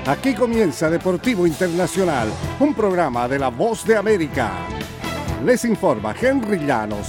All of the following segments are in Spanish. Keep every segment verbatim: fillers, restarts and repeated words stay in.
Aquí comienza Deportivo Internacional, un programa de La Voz de América. Les informa Henry Llanos.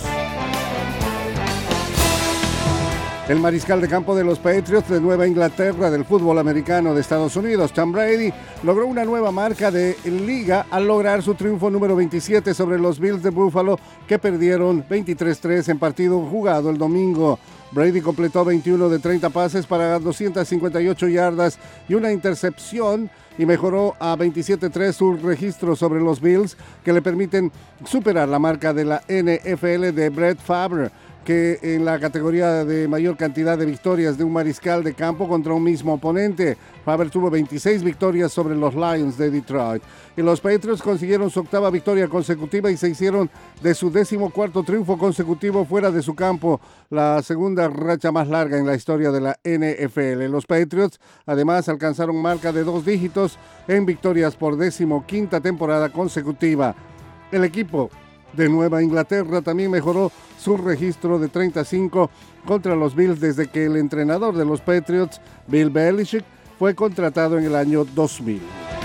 El mariscal de campo de los Patriots de Nueva Inglaterra del fútbol americano de Estados Unidos, Tom Brady, logró una nueva marca de liga al lograr su triunfo número veintisiete sobre los Bills de Buffalo, que perdieron veintitrés tres en partido jugado el domingo. Brady completó veintiuno de treinta pases para doscientas cincuenta y ocho yardas y una intercepción, y mejoró a veintisiete tres su registro sobre los Bills, que le permiten superar la marca de la N F L de Brett Favre, que en la categoría de mayor cantidad de victorias de un mariscal de campo contra un mismo oponente. Favre tuvo veintiséis victorias sobre los Lions de Detroit. Y los Patriots consiguieron su octava victoria consecutiva y se hicieron de su décimo cuarto triunfo consecutivo fuera de su campo, la segunda racha más larga en la historia de la N F L. Los Patriots además alcanzaron marca de dos dígitos en victorias por decimoquinta temporada consecutiva. El equipo de Nueva Inglaterra también mejoró su registro de treinta y cinco contra los Bills desde que el entrenador de los Patriots, Bill Belichick, fue contratado en el año dos mil.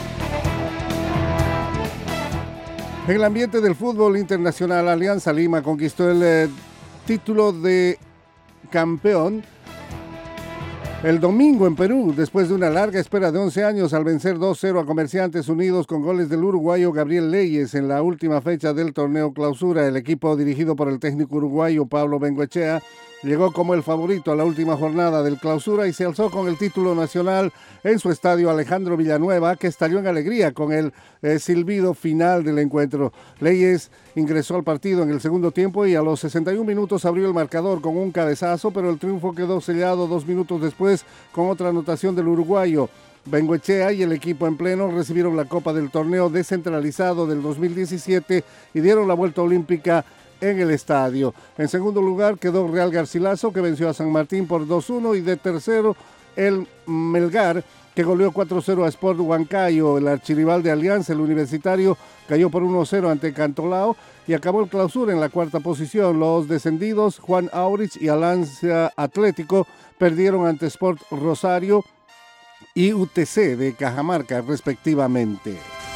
En el ambiente del fútbol internacional, Alianza Lima conquistó el eh, título de campeón el domingo en Perú, después de una larga espera de once años, al vencer dos cero a Comerciantes Unidos con goles del uruguayo Gabriel Leyes en la última fecha del torneo Clausura. El equipo, dirigido por el técnico uruguayo Pablo Bengoechea, llegó como el favorito a la última jornada del Clausura y se alzó con el título nacional en su estadio Alejandro Villanueva, que estalló en alegría con el eh, silbido final del encuentro. Leyes ingresó al partido en el segundo tiempo y a los sesenta y un minutos abrió el marcador con un cabezazo, pero el triunfo quedó sellado dos minutos después con otra anotación del uruguayo. Bengoechea y el equipo en pleno recibieron la Copa del Torneo Descentralizado del dos mil diecisiete y dieron la vuelta olímpica en el estadio. En segundo lugar quedó Real Garcilaso, que venció a San Martín por dos uno, y de tercero el Melgar, que goleó cuatro cero a Sport Huancayo. El archirrival de Alianza, el Universitario, cayó por uno cero ante Cantolao y acabó el Clausura en la cuarta posición. Los descendidos, Juan Aurich y Alianza Atlético, perdieron ante Sport Rosario y U T C de Cajamarca, respectivamente.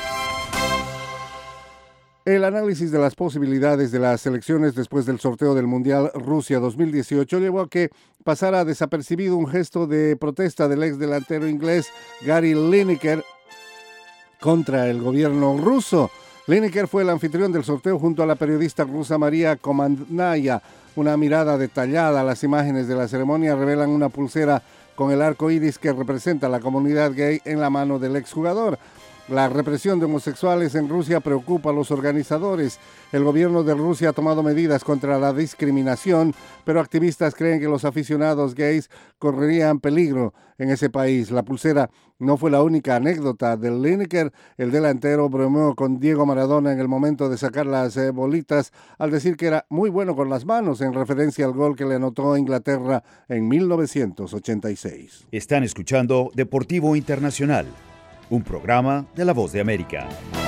El análisis de las posibilidades de las selecciones después del sorteo del Mundial Rusia dos mil dieciocho llevó a que pasara desapercibido un gesto de protesta del ex delantero inglés Gary Lineker contra el gobierno ruso. Lineker fue el anfitrión del sorteo junto a la periodista rusa María Komandnaya. Una mirada detallada a las imágenes de la ceremonia revelan una pulsera con el arco iris que representa a la comunidad gay en la mano del exjugador. La represión de homosexuales en Rusia preocupa a los organizadores. El gobierno de Rusia ha tomado medidas contra la discriminación, pero activistas creen que los aficionados gays correrían peligro en ese país. La pulsera no fue la única anécdota del Lineker. El delantero bromeó con Diego Maradona en el momento de sacar las eh, bolitas al decir que era muy bueno con las manos, en referencia al gol que le anotó a Inglaterra en mil novecientos ochenta y seis. Están escuchando Deportivo Internacional, un programa de La Voz de América.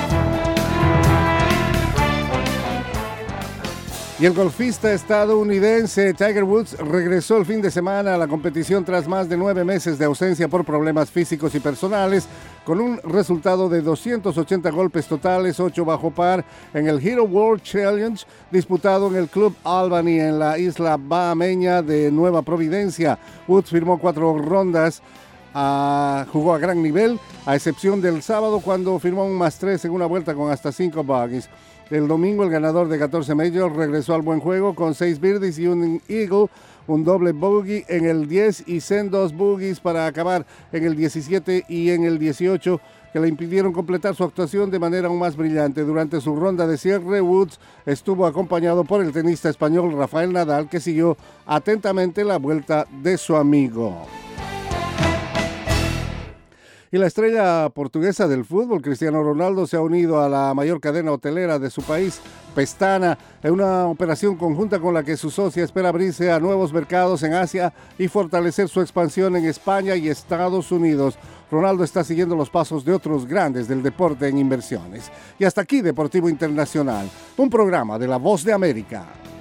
Y el golfista estadounidense Tiger Woods regresó el fin de semana a la competición tras más de nueve meses de ausencia por problemas físicos y personales, con un resultado de doscientos ochenta golpes totales, ocho bajo par, en el Hero World Challenge disputado en el Club Albany en la isla bahameña de Nueva Providencia. Woods firmó cuatro rondas. Uh, jugó a gran nivel, a excepción del sábado, cuando firmó un más tres en una vuelta con hasta cinco bogies. El domingo, el ganador de catorce majors regresó al buen juego con seis birdies y un eagle, un doble bogey en el diez y sendos bogeys para acabar en el diecisiete y en el dieciocho, que le impidieron completar su actuación de manera aún más brillante. Durante su ronda de cierre, Woods estuvo acompañado por el tenista español Rafael Nadal, que siguió atentamente la vuelta de su amigo. Y la estrella portuguesa del fútbol, Cristiano Ronaldo, se ha unido a la mayor cadena hotelera de su país, Pestana, en una operación conjunta con la que su socia espera abrirse a nuevos mercados en Asia y fortalecer su expansión en España y Estados Unidos. Ronaldo está siguiendo los pasos de otros grandes del deporte en inversiones. Y hasta aquí Deportivo Internacional, un programa de La Voz de América.